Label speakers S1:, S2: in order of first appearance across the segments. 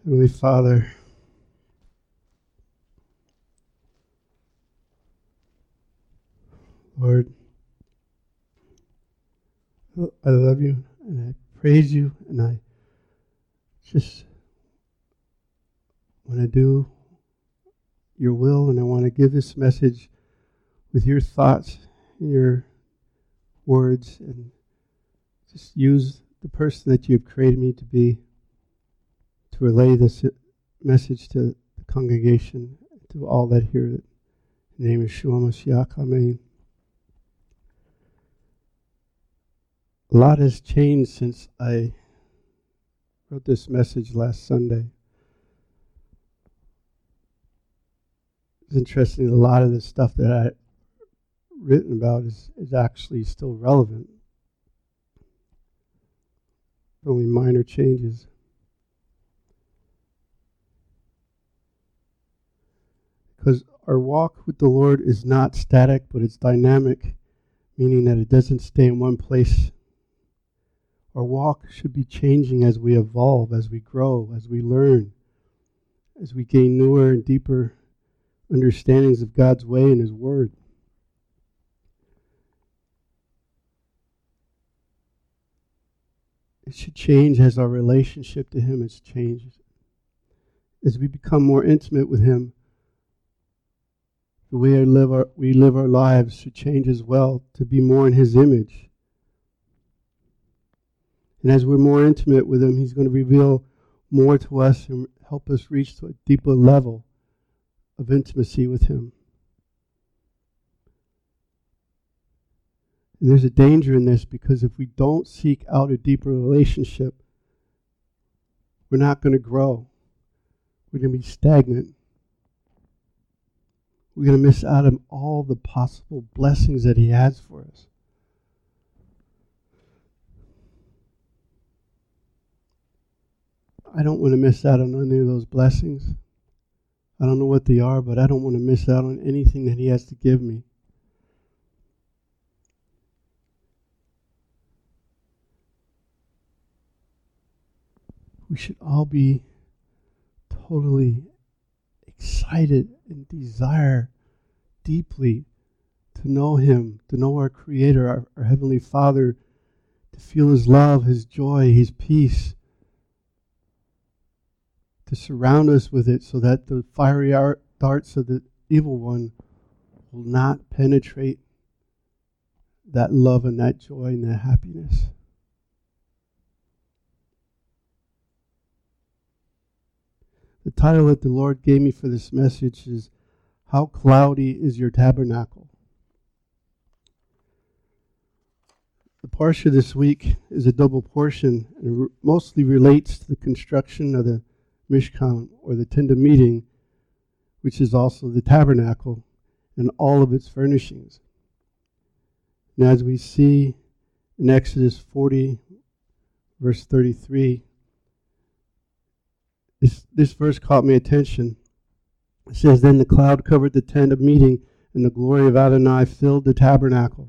S1: Heavenly Father, Lord, I love you and I praise you, and I just want to do your will, and I want to give this message with your thoughts and your words, and just use the person that you have created me to be to relay this message to the congregation, to all that hear it. In the name of Yeshua Mashiach, Amen. A lot has changed since I wrote this message last Sunday. It's interesting, a lot of the stuff that I've written about is actually still relevant. Only minor changes. Because our walk with the Lord is not static, but it's dynamic, meaning that it doesn't stay in one place. Our walk should be changing as we evolve, as we grow, as we learn, as we gain newer and deeper understandings of God's way and His Word. It should change as our relationship to Him has changed. As we become more intimate with Him, the way we live our lives should change as well to be more in His image. And as we're more intimate with Him, He's going to reveal more to us and help us reach to a deeper level of intimacy with Him. And there's a danger in this, because if we don't seek out a deeper relationship, we're not going to grow. We're going to be stagnant. We're going to miss out on all the possible blessings that He has for us. I don't want to miss out on any of those blessings. I don't know what they are, but I don't want to miss out on anything that He has to give me. We should all be totally excited and desire deeply to know Him, to know our Creator, our Heavenly Father, to feel His love, His joy, His peace, to surround us with it so that the fiery darts of the evil one will not penetrate that love and that joy and that happiness. The title that the Lord gave me for this message is, How Cloudy is Your Tabernacle? The parsha this week is a double portion, and mostly relates to the construction of the Mishkan, or the tent of meeting, which is also the tabernacle and all of its furnishings. And as we see in Exodus 40, verse 33, this verse caught my attention. It says, Then the cloud covered the tent of meeting, and the glory of Adonai filled the tabernacle.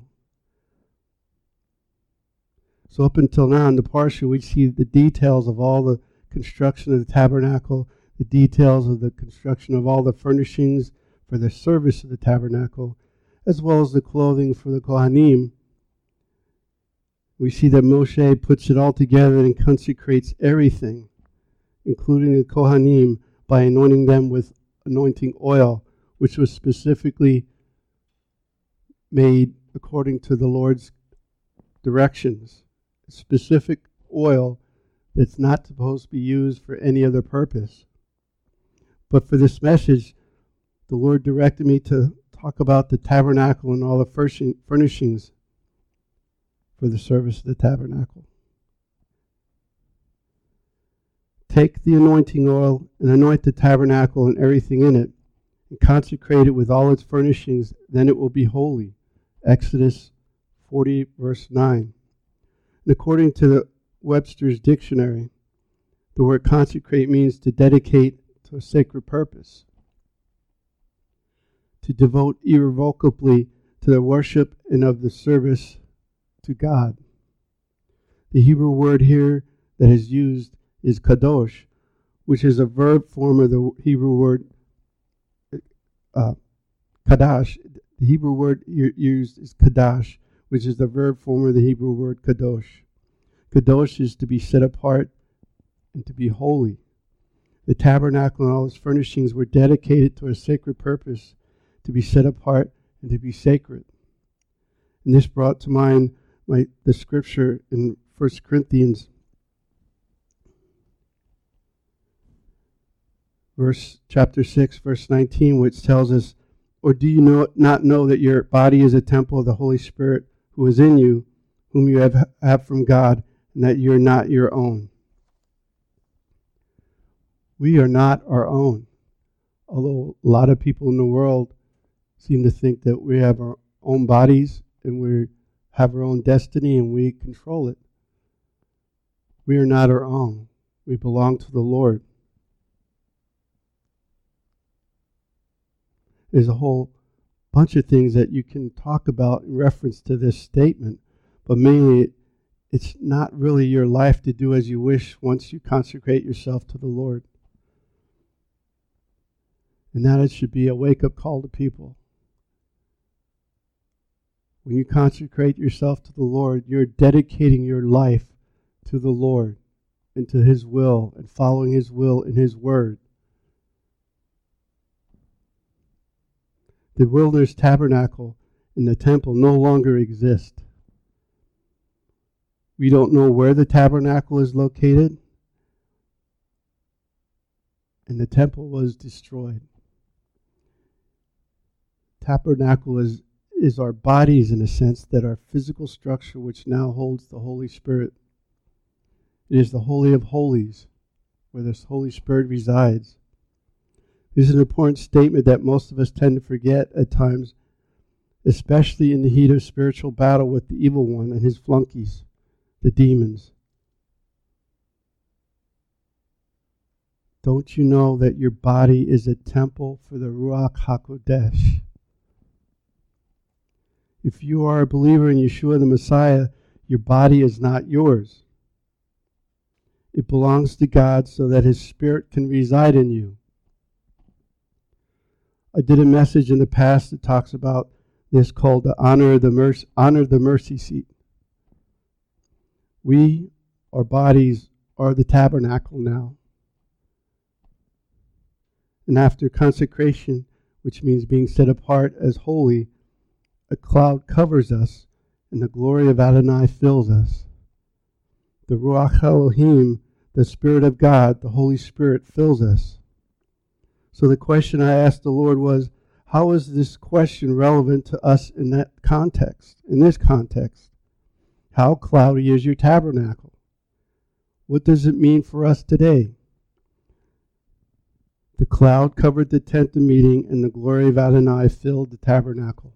S1: So up until now in the parsha, we see the details of all the construction of the tabernacle, the details of the construction of all the furnishings for the service of the tabernacle, as well as the clothing for the Kohanim. We see that Moshe puts it all together and consecrates everything, including the Kohanim, by anointing them with anointing oil, which was specifically made according to the Lord's directions. A specific oil that's not supposed to be used for any other purpose. But for this message, the Lord directed me to talk about the tabernacle and all the furnishings for the service of the tabernacle. Take the anointing oil and anoint the tabernacle and everything in it, and consecrate it with all its furnishings, then it will be holy. Exodus 40, verse 9. And according to the Webster's Dictionary, the word consecrate means to dedicate to a sacred purpose, to devote irrevocably to the worship and of the service to God. The Hebrew word here that is used is kadosh, which is a verb form of the Hebrew word kadash. The Hebrew word used is kadash, which is the verb form of the Hebrew word kadosh. Kadosh is to be set apart and to be holy. The tabernacle and all its furnishings were dedicated to a sacred purpose, to be set apart and to be sacred. And this brought to mind the scripture in 1 Corinthians chapter 6, verse 19, which tells us, or do you not know that your body is a temple of the Holy Spirit who is in you, whom you have from God, and that you're not your own? We are not our own. Although a lot of people in the world seem to think that we have our own bodies and we have our own destiny and we control it. We are not our own. We belong to the Lord. There's a whole bunch of things that you can talk about in reference to this statement, but mainly it's not really your life to do as you wish once you consecrate yourself to the Lord. And that it should be a wake-up call to people. When you consecrate yourself to the Lord, you're dedicating your life to the Lord and to His will and following His will and His word. The wilderness tabernacle and the temple no longer exist. We don't know where the tabernacle is located, and the temple was destroyed. Tabernacle is our bodies, in a sense, that our physical structure which now holds the Holy Spirit. It is the Holy of Holies where this Holy Spirit resides. This is an important statement that most of us tend to forget at times, especially in the heat of spiritual battle with the evil one and his flunkies, the demons. Don't you know that your body is a temple for the Ruach HaKodesh? If you are a believer in Yeshua the Messiah, your body is not yours. It belongs to God so that His Spirit can reside in you. I did a message in the past that talks about this called the honor of the mercy seat. Our bodies are the tabernacle now. And after consecration, which means being set apart as holy, a cloud covers us, and the glory of Adonai fills us. The Ruach Elohim, the Spirit of God, the Holy Spirit, fills us. So the question I asked the Lord was, how is this question relevant to us in that context, in this context? How cloudy is your tabernacle? What does it mean for us today? The cloud covered the tent of meeting, and the glory of Adonai filled the tabernacle.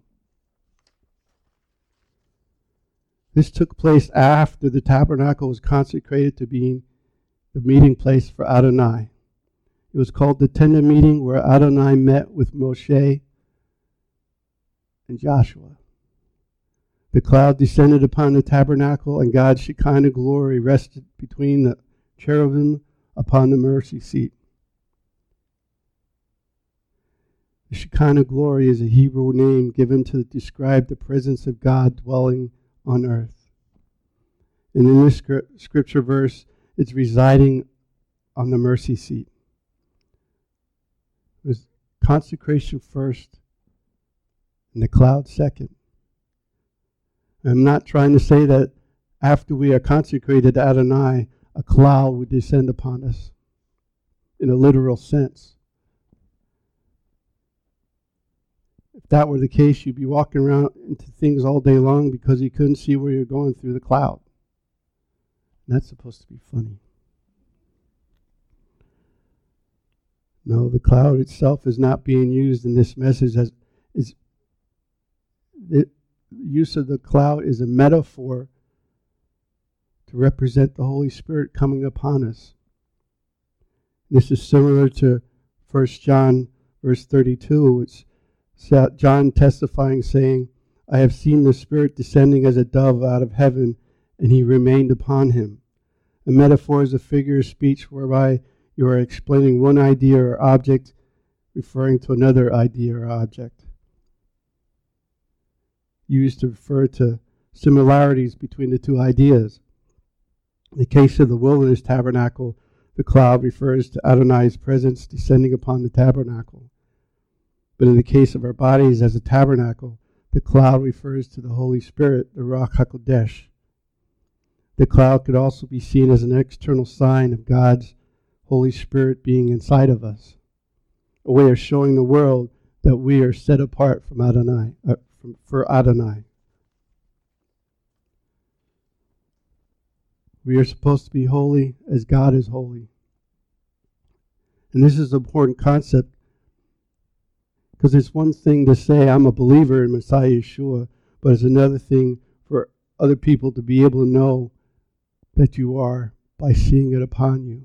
S1: This took place after the tabernacle was consecrated to being the meeting place for Adonai. It was called the tent of meeting, where Adonai met with Moshe and Joshua. The cloud descended upon the tabernacle, and God's Shekinah glory rested between the cherubim upon the mercy seat. The Shekinah glory is a Hebrew name given to describe the presence of God dwelling on earth. And in this scripture verse, it's residing on the mercy seat. It was consecration first and the cloud second. I'm not trying to say that after we are consecrated to Adonai, a cloud would descend upon us in a literal sense. If that were the case, you'd be walking around into things all day long because you couldn't see where you're going through the cloud. And that's supposed to be funny. No, the cloud itself is not being used in this message as the use of the cloud is a metaphor to represent the Holy Spirit coming upon us. This is similar to 1 John verse 32, which John testifying, saying, I have seen the Spirit descending as a dove out of heaven, and He remained upon him. A metaphor is a figure of speech whereby You are explaining one idea or object, referring to another idea or object. Used to refer to similarities between the two ideas. In the case of the wilderness tabernacle, the cloud refers to Adonai's presence descending upon the tabernacle. But in the case of our bodies as a tabernacle, the cloud refers to the Holy Spirit, the Ruach HaKodesh. The cloud could also be seen as an external sign of God's Holy Spirit being inside of us, a way of showing the world that we are set apart from Adonai, for Adonai. We are supposed to be holy as God is holy. And this is an important concept because it's one thing to say I'm a believer in Messiah Yeshua, but it's another thing for other people to be able to know that you are by seeing it upon you.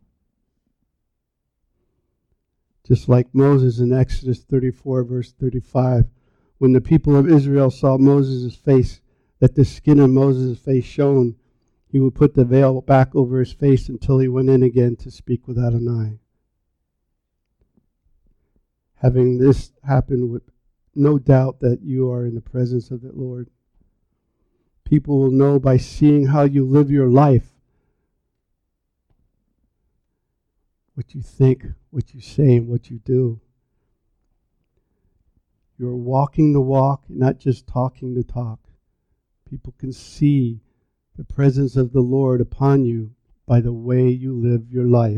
S1: Just like Moses in Exodus 34, verse 35, when the people of Israel saw Moses' face, that the skin of Moses' face shone, he would put the veil back over his face until he went in again to speak with Adonai. Having this happen with no doubt that you are in the presence of the Lord. People will know by seeing how you live your life, what you think, what you say, and what you do. You're walking the walk, not just talking the talk. People can see the presence of the Lord upon you by the way you live your life.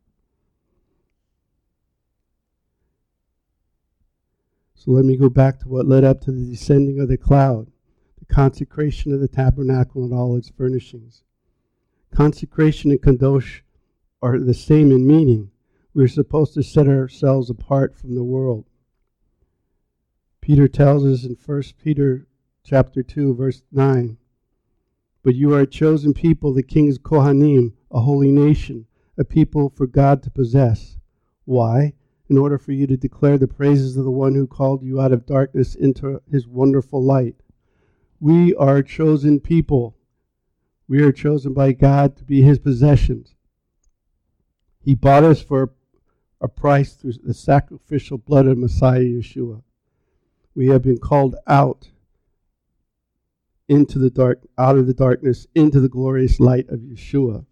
S1: So let me go back to what led up to the descending of the cloud, the consecration of the tabernacle and all its furnishings. Consecration and kadosh are the same in meaning. We're supposed to set ourselves apart from the world. Peter tells us in 1 Peter chapter 2, verse 9, "But you are a chosen people, the king's Kohanim, a holy nation, a people for God to possess." Why? In order for you to declare the praises of the one who called you out of darkness into his wonderful light. We are a chosen people. We are chosen by God to be his possessions. He bought us for a price through the sacrificial blood of Messiah Yeshua. We have been called out into the dark, out of the darkness, into the glorious light of Yeshua.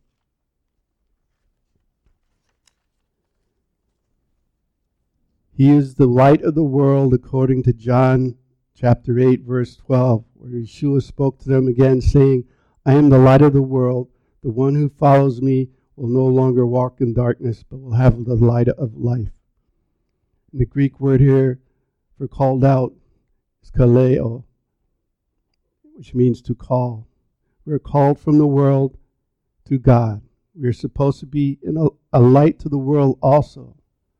S1: He is the light of the world, according to John chapter 8, verse 12, where Yeshua spoke to them again, saying, "I am the light of the world. The one who follows me will no longer walk in darkness, but will have the light of life." And the Greek word here for called out is kaleo, which means to call. We are called from the world to God. We are supposed to be a light to the world also.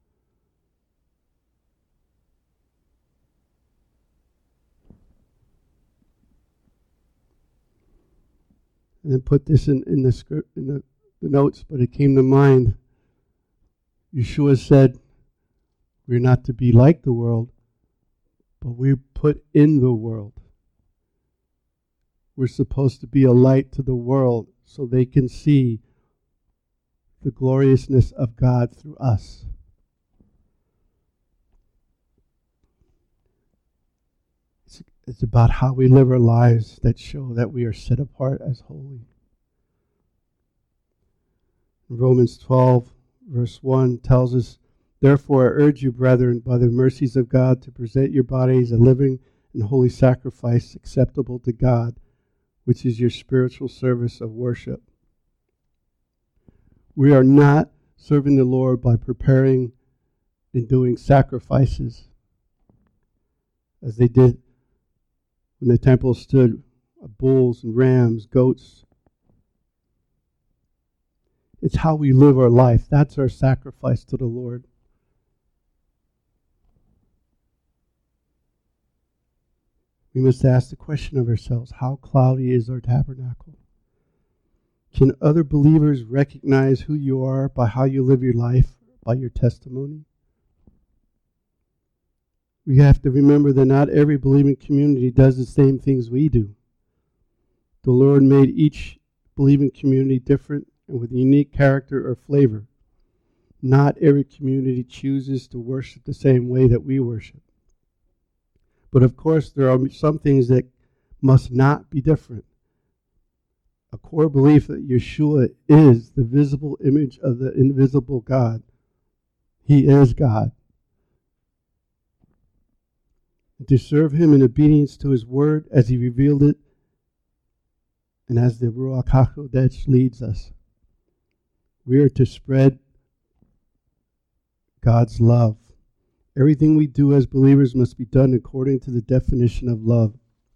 S1: And then put this in the script, in the notes, but it came to mind. Yeshua said, we're not to be like the world, but we're put in the world. We're supposed to be a light to the world so they can see the gloriousness of God through us. It's about how we live our lives that show that we are set apart as holy. Romans 12, verse 1 tells us, "Therefore I urge you, brethren, by the mercies of God, to present your bodies a living and holy sacrifice acceptable to God, which is your spiritual service of worship." We are not serving the Lord by preparing and doing sacrifices, as they did when the temple stood, bulls and rams, goats. It's how we live our life. That's our sacrifice to the Lord. We must ask the question of ourselves, how cloudy is our tabernacle? Can other believers recognize who you are by how you live your life, by your testimony? We have to remember that not every believing community does the same things we do. The Lord made each believing community different and with unique character or flavor. Not every community chooses to worship the same way that we worship. But of course, there are some things that must not be different. A core belief that Yeshua is the visible image of the invisible God. He is God. And to serve Him in obedience to His word as He revealed it and as the Ruach HaKodesh leads us. We are to spread God's love. Everything we do as believers must be done according to the definition of love.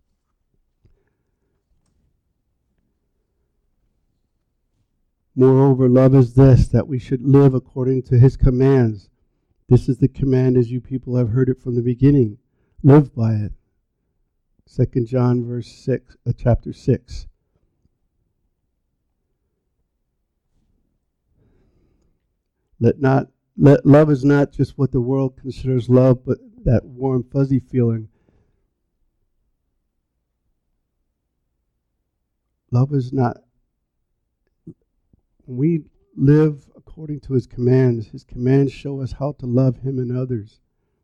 S1: Moreover, love is this, that we should live according to His commands. This is the command as you people have heard it from the beginning. Live by it. 2 John chapter 6. Love is not just what the world considers love, but that warm, fuzzy feeling. Love is not. When we live according to His commands show us how to love Him and others.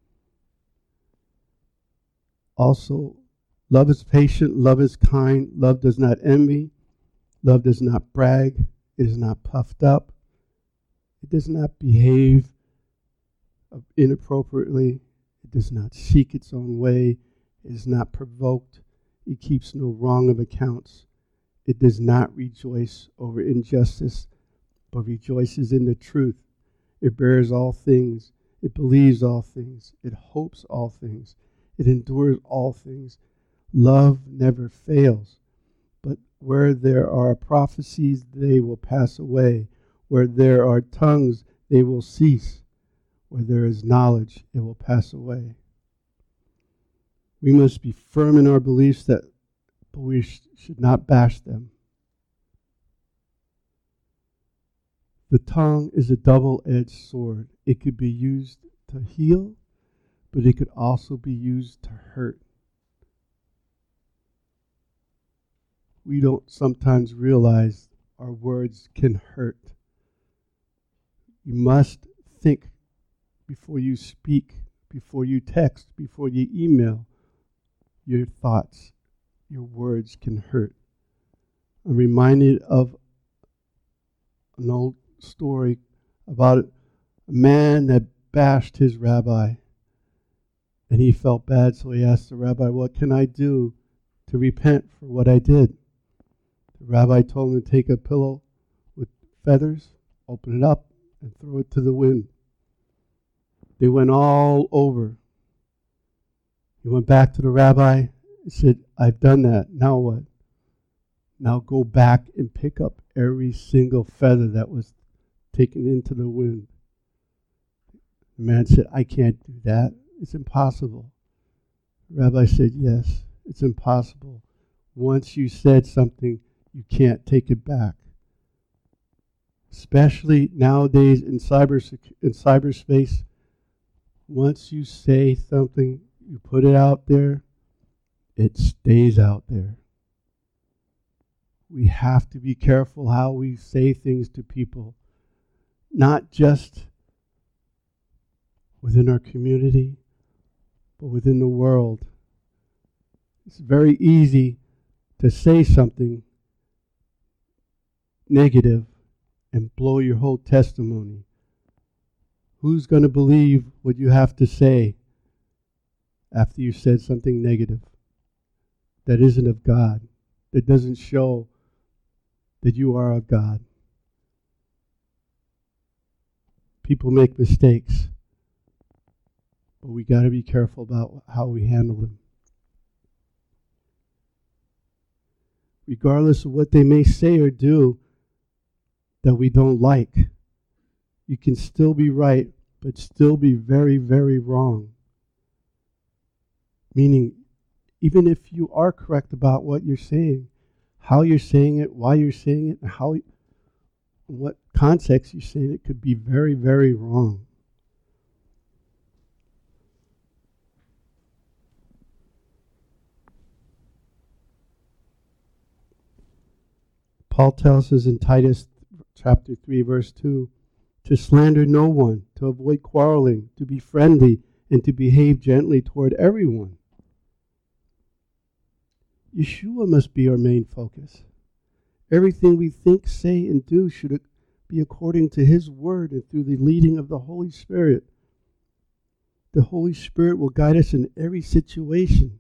S1: Also, love is patient, love is kind, love does not envy, love does not brag, it is not puffed up, it does not behave inappropriately, it does not seek its own way, it is not provoked, it keeps no wrong of accounts, it does not rejoice over injustice, but rejoices in the truth. It bears all things, it believes all things, it hopes all things, it endures all things. Love never fails, but where there are prophecies, they will pass away. Where there are tongues, they will cease. Where there is knowledge, it will pass away. We must be firm in our beliefs, but we should not bash them. The tongue is a double-edged sword. It could be used to heal, but it could also be used to hurt. We don't sometimes realize our words can hurt. You must think before you speak, before you text, before you email. Your thoughts, your words can hurt. I'm reminded of an old story about a man that bashed his rabbi. And he felt bad, so he asked the rabbi, what can I do to repent for what I did? The rabbi told him to take a pillow with feathers, open it up, and throw it to the wind. They went all over. He went back to the rabbi and said, I've done that. Now what? Now go back and pick up every single feather that was taken into the wind. The man said, I can't do that. It's impossible. The rabbi said, yes, it's impossible. Once you said something, you can't take it back. Especially nowadays in cyberspace, once you say something, you put it out there, it stays out there. We have to be careful how we say things to people, not just within our community, but within the world. It's very easy to say something negative and blow your whole testimony. Who's going to believe what you have to say after you said something negative that isn't of God, that doesn't show that you are of God? People make mistakes, but we got to be careful about how we handle them. Regardless of what they may say or do that we don't like, you can still be right, but still be very, very wrong. Meaning, even if you are correct about what you're saying, how you're saying it, why you're saying it, and what context you're saying it could be very, very wrong. Paul tells us in Titus chapter 3, verse 2, to slander no one, to avoid quarreling, to be friendly, and to behave gently toward everyone. Yeshua must be our main focus. Everything we think, say, and do should be according to His Word and through the leading of the Holy Spirit. The Holy Spirit will guide us in every situation.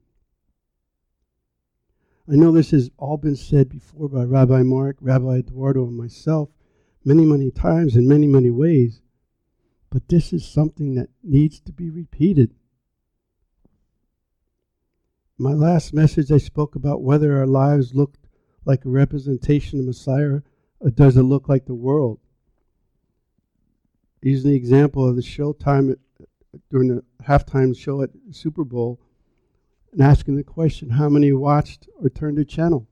S1: I know this has all been said before by Rabbi Mark, Rabbi Eduardo, and myself many, many times in many, many ways, but this is something that needs to be repeated. In my last message, I spoke about whether our lives look like a representation of Messiah or does it look like the world. Using the example of the showtime during the halftime show at the Super Bowl, and asking the question, how many watched or turned their channel?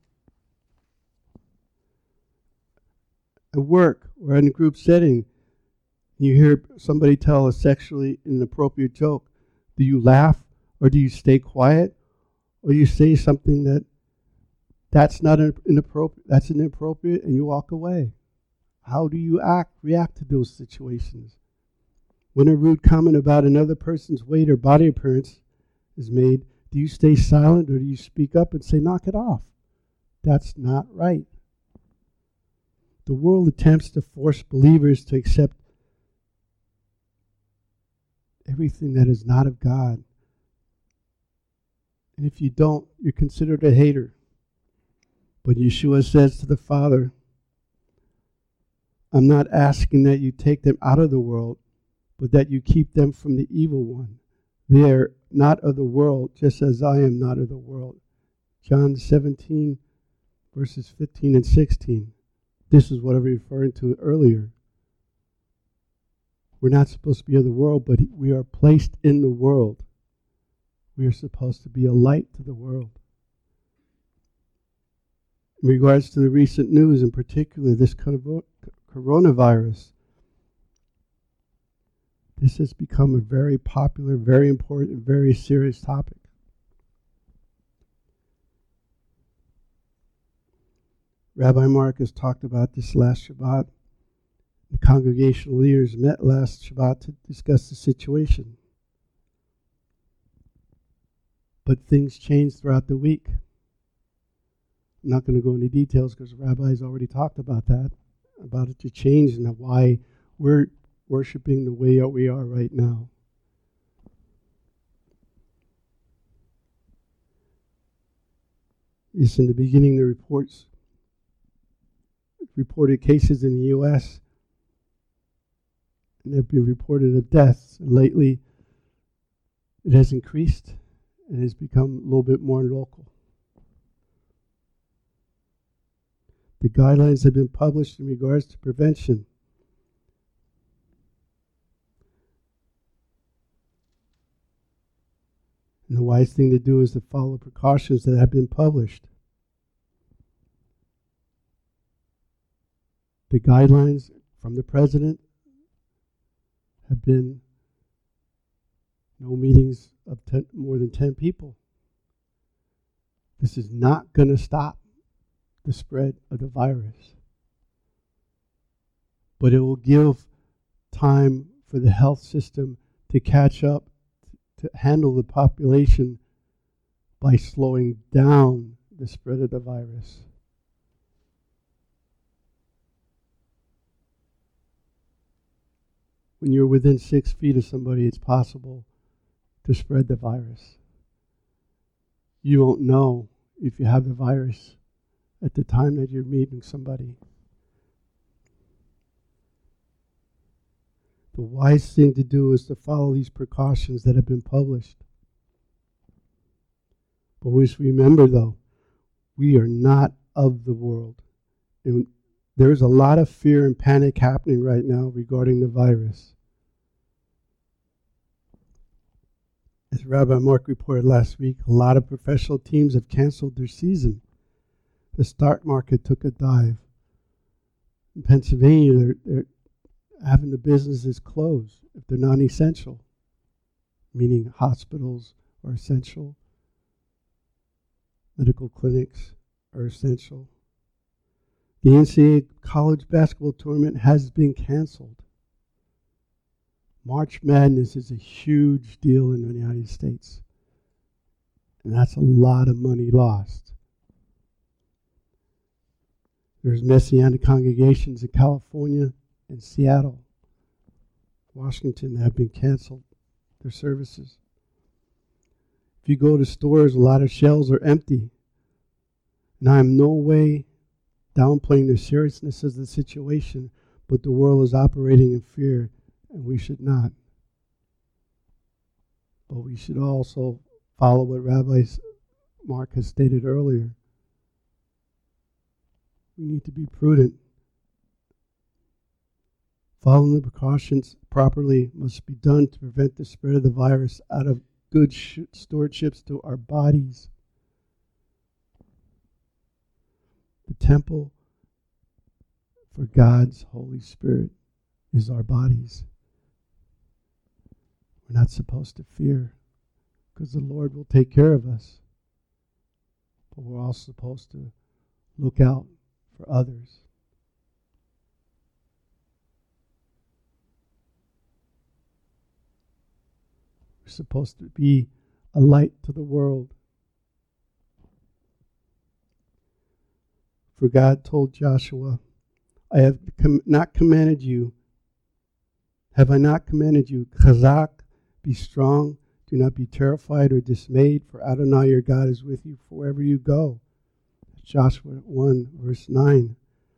S1: At work or in a group setting, you hear somebody tell a sexually inappropriate joke. Do you laugh or do you stay quiet? Or you say something that's not inappropriate, that's inappropriate, and you walk away? How do you react to those situations? When a rude comment about another person's weight or body appearance is made, do you stay silent or do you speak up and say, knock it off? That's not right. The world attempts to force believers to accept everything that is not of God. And if you don't, you're considered a hater. But Yeshua says to the Father, I'm not asking that you take them out of the world, but that you keep them from the evil one. They are not of the world, just as I am not of the world. John 17, verses 15 and 16. This is what I was referring to earlier. We're not supposed to be of the world, but we are placed in the world. We are supposed to be a light to the world. In regards to the recent news, in particular this coronavirus, this has become a very popular, very important, and very serious topic. Rabbi Mark has talked about this last Shabbat. The congregational leaders met last Shabbat to discuss the situation. But things changed throughout the week. I'm not going to go into details because the rabbis already talked about that, about it to change and why we're worshiping the way we are right now. Yes, in the beginning, the reported cases in the U.S., and there have been reported of deaths. And lately, it has increased and has become a little bit more local. The guidelines have been published in regards to prevention. And the wise thing to do is to follow precautions that have been published. The guidelines from the president have been no meetings of more than 10 people. This is not going to stop the spread of the virus. But it will give time for the health system to catch up, to handle the population by slowing down the spread of the virus. When you're within 6 feet of somebody, it's possible to spread the virus. You won't know if you have the virus at the time that you're meeting somebody. The wise thing to do is to follow these precautions that have been published. But always remember, though, we are not of the world. And there's a lot of fear and panic happening right now regarding the virus. As Rabbi Mark reported last week, a lot of professional teams have canceled their season. The stock market took a dive. In Pennsylvania, they're having the businesses closed if they're non-essential, meaning hospitals are essential, medical clinics are essential. The NCAA college basketball tournament has been canceled. March Madness is a huge deal in the United States. And that's a lot of money lost. There's Messianic congregations in California and Seattle, Washington that have been canceled, their services. If you go to stores, a lot of shelves are empty. And I am no way downplaying the seriousness of the situation, but the world is operating in fear, and we should not. But we should also follow what Rabbi Mark has stated earlier. We need to be prudent. Following the precautions properly must be done to prevent the spread of the virus out of good stewardships to our bodies. The temple for God's Holy Spirit is our bodies. We're not supposed to fear because the Lord will take care of us. But we're also supposed to look out for others. We're supposed to be a light to the world. For God told Joshua, I have not commanded you. Have I not commanded you? Chazak, be strong. Do not be terrified or dismayed, for Adonai your God is with you wherever you go. Joshua 1, verse 9.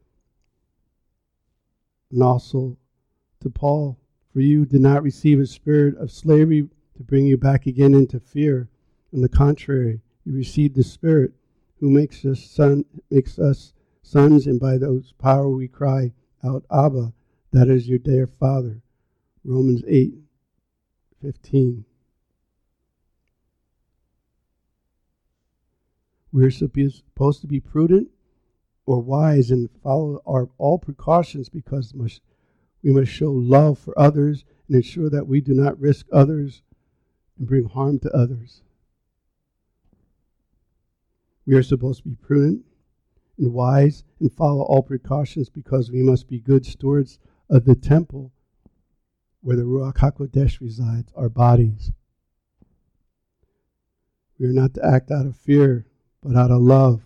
S1: And also to Paul, for you did not receive a spirit of slavery to bring you back again into fear. On the contrary, you received the Spirit who makes us sons, and by those power we cry out, Abba, that is your dear Father. Romans 8:15. We're supposed to be prudent or wise and follow all precautions because we must show love for others and ensure that we do not risk others and bring harm to others. We are supposed to be prudent and wise and follow all precautions because we must be good stewards of the temple where the Ruach HaKodesh resides, our bodies. We are not to act out of fear, but out of love.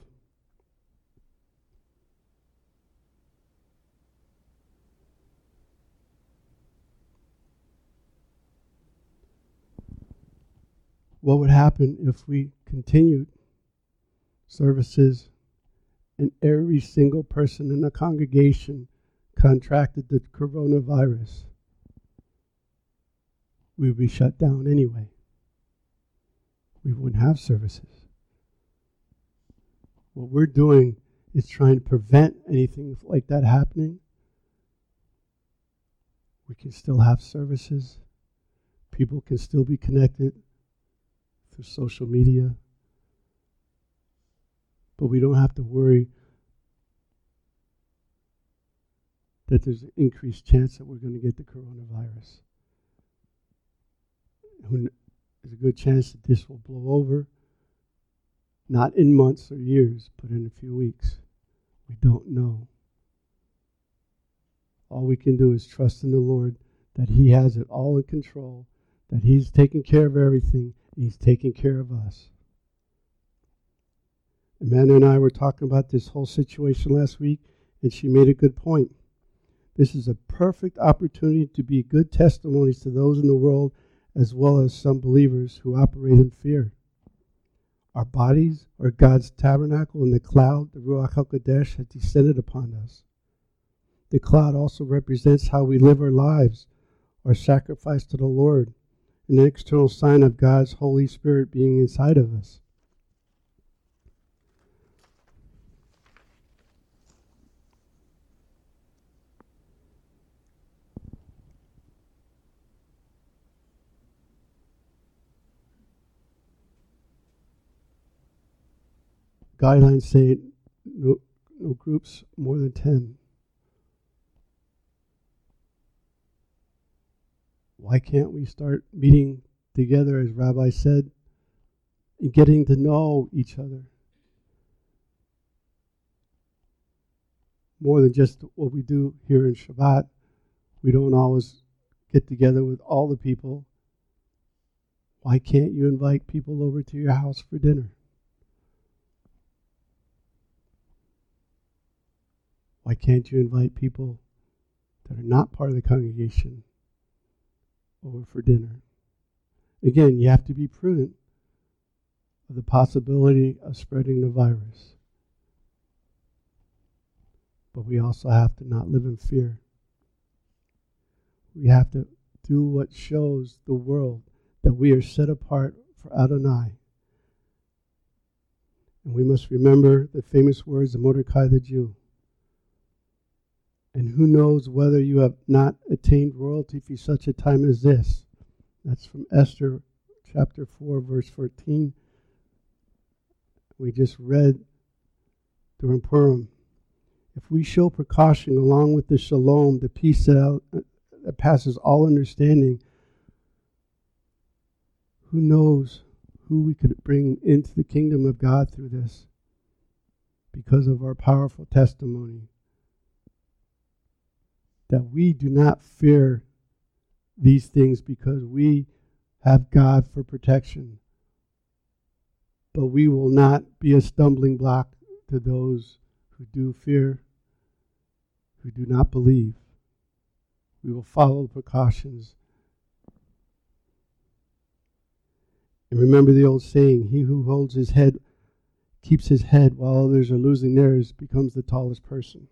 S1: What would happen if we continued services and every single person in the congregation contracted the coronavirus? We would be shut down anyway. We wouldn't have services. What we're doing is trying to prevent anything like that happening. We can still have services. People can still be connected through social media. But we don't have to worry that there's an increased chance that we're going to get the coronavirus. There's a good chance that this will blow over. Not in months or years, but in a few weeks. We don't know. All we can do is trust in the Lord that He has it all in control, that He's taking care of everything, and He's taking care of us. Amanda and I were talking about this whole situation last week, and she made a good point. This is a perfect opportunity to be good testimonies to those in the world, as well as some believers who operate in fear. Our bodies are God's tabernacle, and the cloud, the Ruach HaKodesh, has descended upon us. The cloud also represents how we live our lives, our sacrifice to the Lord, an external sign of God's Holy Spirit being inside of us. Guidelines say no groups more than 10. Why can't we start meeting together, as Rabbi said, and getting to know each other? More than just what we do here in Shabbat. We don't always get together with all the people, why can't you invite people over to your house for dinner? Why can't you invite people that are not part of the congregation over for dinner? Again, you have to be prudent of the possibility of spreading the virus. But we also have to not live in fear. We have to do what shows the world that we are set apart for Adonai. And we must remember the famous words of Mordecai the Jew. And who knows whether you have not attained royalty for such a time as this? That's from Esther chapter 4, verse 14. We just read during Purim. If we show precaution along with the shalom, the peace that passes all understanding, who knows who we could bring into the kingdom of God through this because of our powerful testimony. That we do not fear these things because we have God for protection. But we will not be a stumbling block to those who do fear, who do not believe. We will follow the precautions. And remember the old saying, he who holds his head, keeps his head while others are losing theirs, becomes the tallest person.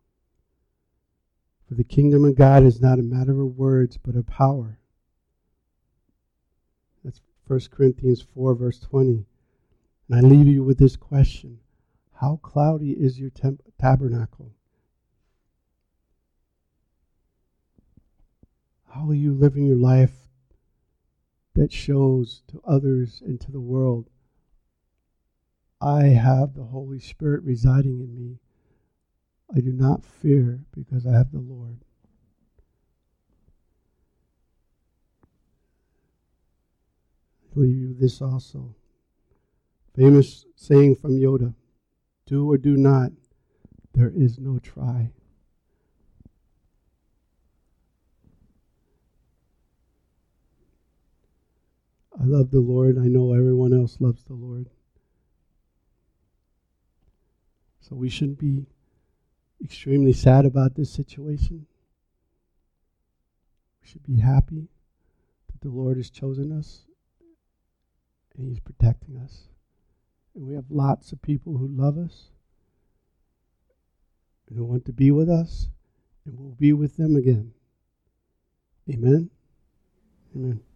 S1: For the kingdom of God is not a matter of words, but of power. That's 1 Corinthians 4, verse 20. And I leave you with this question. How cloudy is your tabernacle? How are you living your life that shows to others and to the world, I have the Holy Spirit residing in me. I do not fear because I have the Lord. I leave you this also. Famous saying from Yoda, do or do not, there is no try. I love the Lord. I know everyone else loves the Lord. So we shouldn't be extremely sad about this situation. We should be happy that the Lord has chosen us and He's protecting us. And we have lots of people who love us and who want to be with us, and we'll be with them again. Amen? Amen.